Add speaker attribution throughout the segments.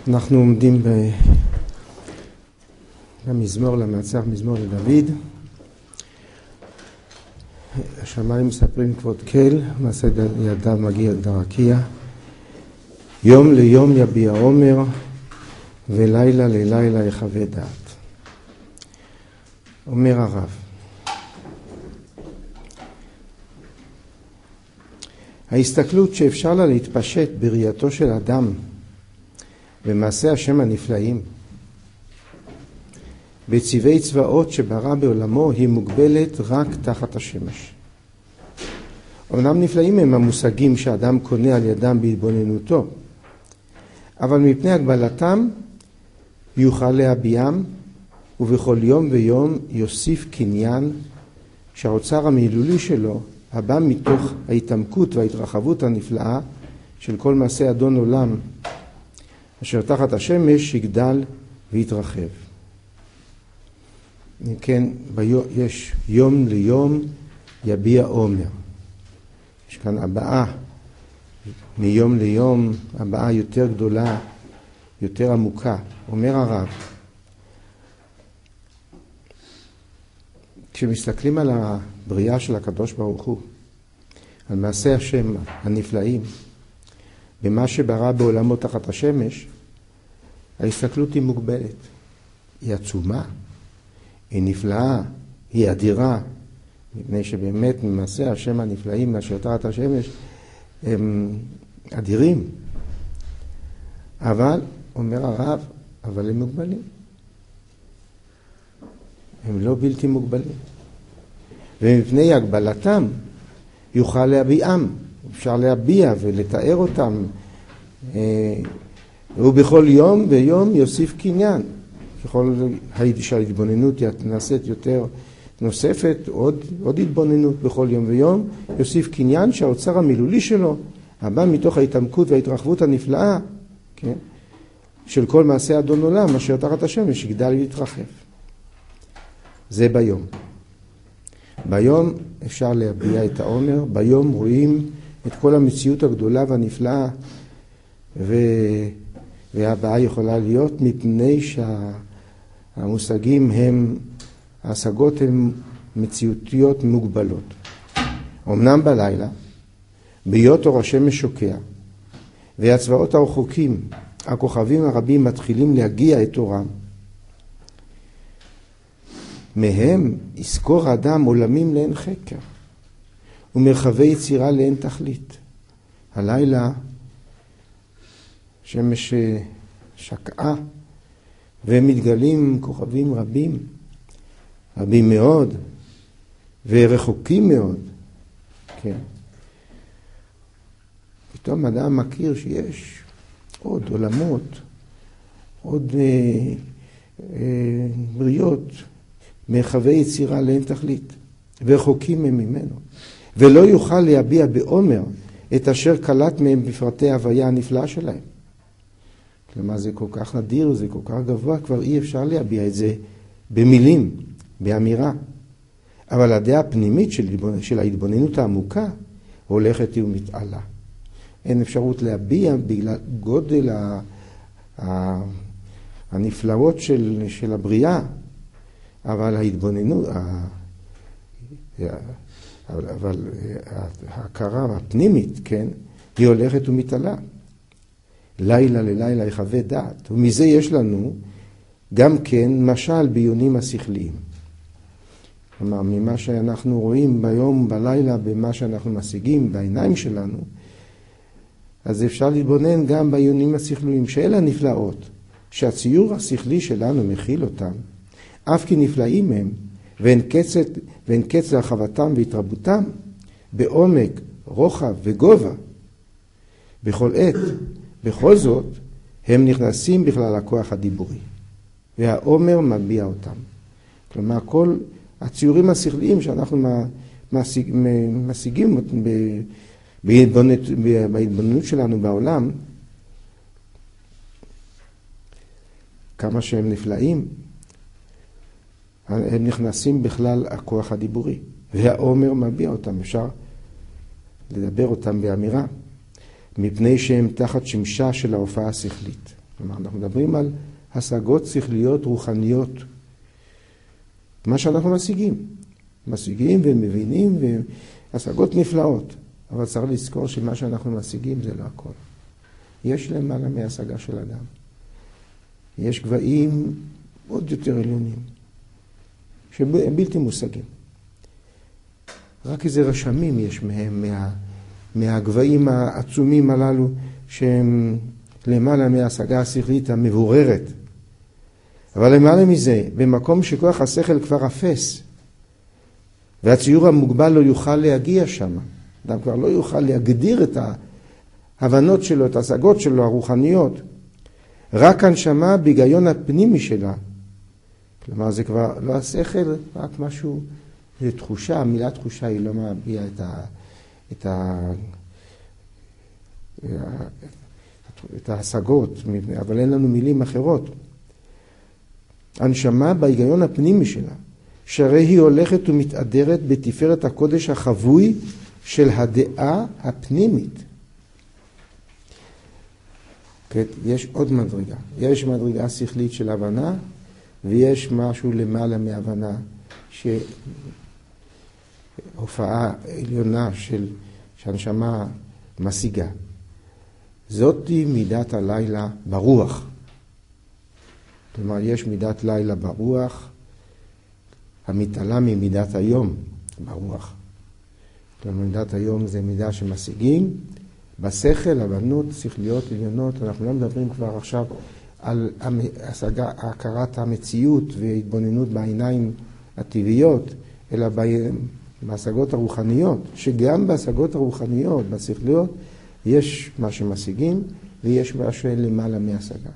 Speaker 1: אנחנו עומדים במזמור למנצח, מזמור לדוד. השמיים מספרים כבוד כל, מעשה ידיו מגיע דרקיע. יום ליום יביע עומר, ולילה ללילה יחווה דעת. אומר הרב, ההסתכלות שאפשר לה להתפשט בראייתו של אדם במעשה השם הנפלאים בצבעי צבאות שברא בעולמו היא מוגבלת רק תחת השמש. אמנם נפלאים הם המושגים שאדם קונה על ידם בהתבוננותו, אבל מפני הגבלתם יוכל להביעם, ובכל יום ויום יוסיף קניין שהאוצר המילולי שלו הבא מתוך ההתעמקות וההתרחבות הנפלאה של כל מעשה אדון עולם אשר תחת השמש יגדל ויתרחב. כן, יש יום ליום יביע עומר. יש כאן הבאה מיום ליום, הבאה יותר גדולה, יותר עמוקה. אומר הרב, כשמסתכלים על הבריאה של הקדוש ברוך הוא, על מעשה השם הנפלאים, במה שברא בעולמו תחת השמש, ההסתכלות היא מוגבלת. היא עצומה, היא נפלאה, היא אדירה, מפני שבאמת ממעשה השם הנפלאים אשר תחת השמש הם אדירים. אבל, אומר הרב, אבל הם מוגבלים. הם לא בלתי מוגבלים. ומפני הגבלתם יוכל להביעם. אפשר להביע ולתאר אותם. ובכל יום ויום יוסיף קניין. ככל שההתבוננות נעשית יותר נוספת, עוד התבוננות בכל יום ויום, יוסיף קניין שהאוצר המילולי שלו, הבא מתוך ההתעמקות וההתרחבות הנפלאה, כן? של כל מעשה אדון עולם, אשר תחת השמש יגדל ויתרחב. זה ביום. ביום אפשר להביע את העומר, ביום רואים את כל המציאות הגדולה והנפלאה, והבאה יכולה להיות מפני שהמושגים הם, ההשגות הן מציאותיות מוגבלות. אמנם בלילה, בהיות אור השמש שוקע, והצבאות הרחוקים, הכוכבים הרבים מתחילים להגיע את אורם, מהם יזכור האדם עולמים לאין חקר, ומרחבי יצירה לאין תכלית. הלילה שמש שקעה, והם מתגלים כוכבים רבים, רבים מאוד, ורחוקים מאוד. כן. פתאום אדם מכיר שיש עוד עולמות, עוד בריות, מרחבי יצירה לאין תכלית, ורחוקים הם ממנו, ולא יוכל להביע בעומר את אשר קלט מהם בפרטי ההוויה הנפלאה שלהם. כלומר, זה כל כך נדיר, זה כל כך גבוה, כבר אי אפשר להביע את זה במילים, באמירה. אבל הדעה הפנימית של ההתבוננות העמוקה הולכת ומתעלה. אין אפשרות להביע בגלל גודל הנפלאות של הבריאה, אבל ההתבוננות, אבל ההכרה הפנימית, כן, היא הולכת ומתעלה. לילה ללילה יחווה דעת, ומזה יש לנו גם כן משל ביונים השכליים. כלומר, ממה שאנחנו רואים ביום, בלילה, במה שאנחנו משיגים בעיניים שלנו, אז אפשר להתבונן גם ביונים השכליים, שאלה נפלאות, שהציור השכלי שלנו מכיל אותם, אף כי נפלאים הם, ואין קץ להרחבתם והתרבותם, בעומק, רוחב וגובה, בכל עת. בכל זאת, הם נכנסים בכלל לכוח הדיבורי, והעומר מביע אותם. כלומר, כל הציורים השכליים שאנחנו משיגים בהתבוננות שלנו בעולם, כמה שהם נפלאים, הם נכנסים בכלל הכוח הדיבורי, והעומר מביע אותם. אפשר לדבר אותם באמירה. מפני שהם תחת שמשה של ההופעה השכלית. כלומר, אנחנו מדברים על השגות שכליות רוחניות. מה שאנחנו משיגים ומבינים, והשגות נפלאות. אבל צריך לזכור שמה שאנחנו משיגים זה לא הכל. יש למעלה מהשגה של אדם. יש גבהים עוד יותר עליונים, שהם בלתי מושגים. רק איזה רשמים יש מהם, מהגבהים העצומים הללו, שהם למעלה מההשגה השכלית המבוררת. אבל למעלה מזה, במקום שכוח השכל כבר אפס, והציור המוגבל לא יוכל להגיע שם, אדם כבר לא יוכל להגדיר את ההבנות שלו, את ההשגות שלו, הרוחניות, רק הנשמה בהיגיון הפנימי שלה. כלומר, זה כבר לא השכל, רק משהו, זה תחושה, המילה תחושה היא לא מביעה את ההשגות, אבל אין לנו מילים אחרות. הנשמה בהיגיון הפנימי שלה, שהרי היא הולכת ומתעדרת בתפארת הקודש החבוי של הדעה הפנימית. יש עוד מדרגה. יש מדרגה שכלית של הבנה, ויש משהו למעלה מהבנה, שהופעה עליונה שהנשמה משיגה. זאת היא מידת הלילה ברוח. כלומר, יש מידת לילה ברוח, המתעלה ממידת היום ברוח. כלומר, מידת היום זה מידה שמשיגים בשכל, הבנות, שכליות, עליונות. אנחנו לא מדברים כבר עכשיו על הכרת המציאות והתבוננות בעיניים הטבעיות, אלא בהשגות הרוחניות, שגם בהשגות הרוחניות, בשכליות, יש מה שמשיגים ויש מה שלמעלה מהשגה.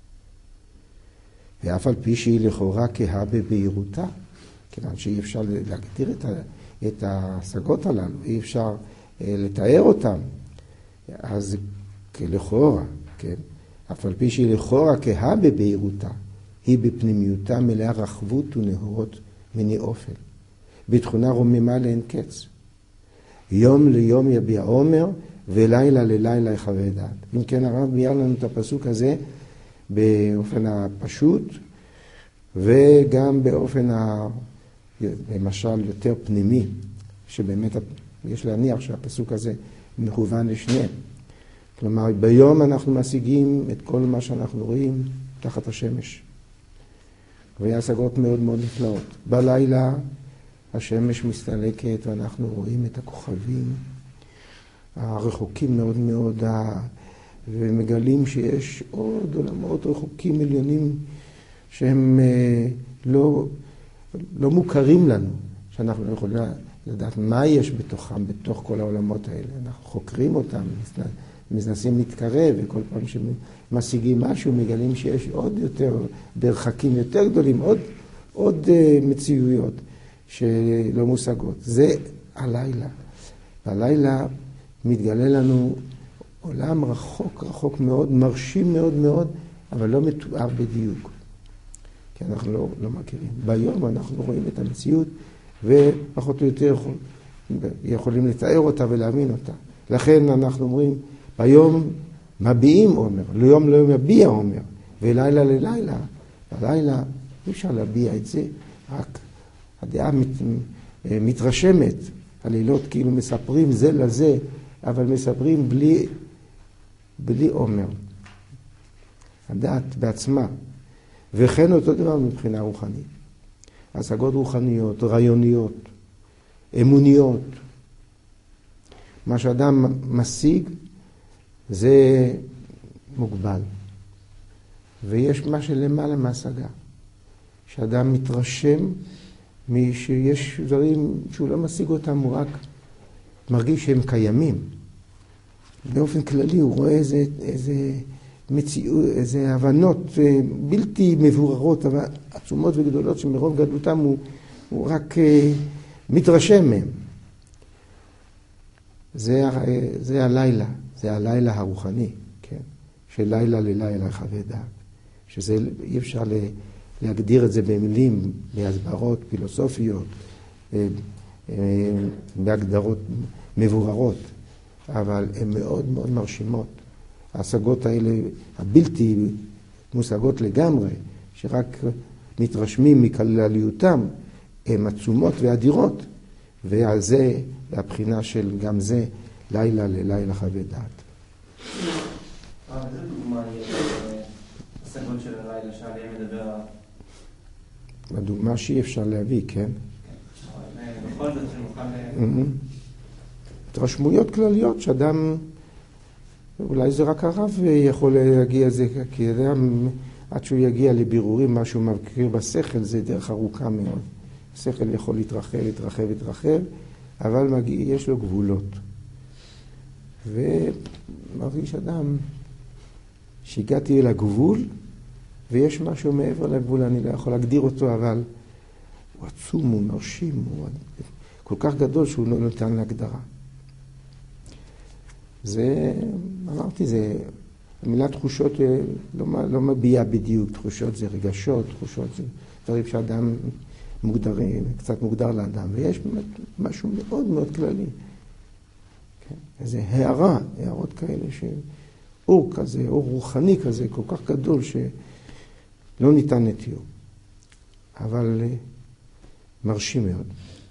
Speaker 1: ואף על פי שהיא לכאורה כהה בבהירותה, כיוון שאי אפשר להגדיר את ההשגות הללו, אי אפשר לתאר אותם, אז כלכאורה, כן? אף על פי שהיא לכאורה כהה בבהירותה, היא בפנימיותה מלאה רחבות ונהורות מני אופל, בתכונה רוממה לאין קץ. יום ליום יביע עומר, ולילה ללילה יחווה דעת. אם כן, הרב ביאר לנו את הפסוק הזה באופן הפשוט, וגם באופן למשל יותר פנימי, שבאמת יש להניח שהפסוק הזה מכוון לשניהם. כלומר, ביום אנחנו משיגים את כל מה שאנחנו רואים תחת השמש. והשגות מאוד מאוד נפלאות. בלילה השמש מסתלקת ואנחנו רואים את הכוכבים הרחוקים מאוד מאוד, ומגלים שיש עוד עולמות רחוקים עליונים שהם לא מוכרים לנו, שאנחנו לא יכולים לדעת מה יש בתוכם, בתוך כל העולמות האלה. אנחנו חוקרים אותם, מנסים להתקרב, וכל פעם שמשיגים משהו, מגלים שיש עוד יותר, ברחקים יותר גדולים, עוד מציאויות שלא מושגות. זה הלילה. הלילה מתגלה לנו עולם רחוק, רחוק מאוד, מרשים מאוד מאוד, אבל לא מתואר בדיוק. כי אנחנו לא מכירים. ביום אנחנו רואים את המציאות, ופחות או יותר יכולים לתאר אותה ולהאמין אותה. לכן אנחנו אומרים, ביום מביעים עומר, ליום לא מביע עומר, ולילה ללילה. בלילה אי אפשר להביע את זה, רק הדעה מתרשמת. הלילות כאילו מספרים זה לזה, אבל מספרים בלי עומר. הדעת בעצמה. וכן אותו דבר מבחינה רוחנית. השגות רוחניות, רעיוניות, אמוניות. מה שאדם משיג זה מוגבל. ויש מה שלמעלה מהשגה. שאדם מתרשם שיש דברים שהוא לא משיג אותם, הוא רק מרגיש שהם קיימים. באופן כללי הוא רואה איזה מציאות, איזה הבנות בלתי מבוררות, אבל עצומות וגדולות שמרוב גדלותם הוא רק מתרשם מהם. זה הלילה, זה הלילה הרוחני, כן? שלילה ללילה יחווה דעת. שזה אי אפשר להגדיר את זה במילים, בהסברות פילוסופיות, בהגדרות מבוררות, אבל הן מאוד מאוד מרשימות. ההשגות האלה הבלתי מושגות לגמרי, שרק מתרשמים מכלליותם, הן עצומות ואדירות, ועל זה, הבחינה של גם זה, לילה ללילה חווה דעת.
Speaker 2: איזה דוגמה יש השגות של הלילה שעליהם מדבר?
Speaker 1: הדוגמה שאי אפשר להביא, כן?
Speaker 2: בכל זאת שנוכל...
Speaker 1: התרשמויות כלליות שאדם, אולי זה רק הרב יכול להגיע לזה, כי אדם, עד שהוא יגיע לבירורים, מה שהוא מכיר בשכל, זה דרך ארוכה מאוד. השכל יכול להתרחב, אבל יש לו גבולות. ומרגיש אדם שהגעתי אל הגבול, ויש משהו מעבר לגבול, אני לא יכול להגדיר אותו, אבל הוא עצום, הוא מרשים, הוא כל כך גדול שהוא לא נותן להגדרה. זה, אמרתי, זה, המילה תחושות לא מביעה בדיוק, תחושות זה רגשות, תחושות זה דברים שאדם מוגדרים, קצת מוגדר לאדם, ויש משהו מאוד מאוד כללי. כן? איזה הערות כאלה, אור כזה, אור רוחני כזה, כל כך גדול שלא ניתן לתיאור, אבל מרשים מאוד.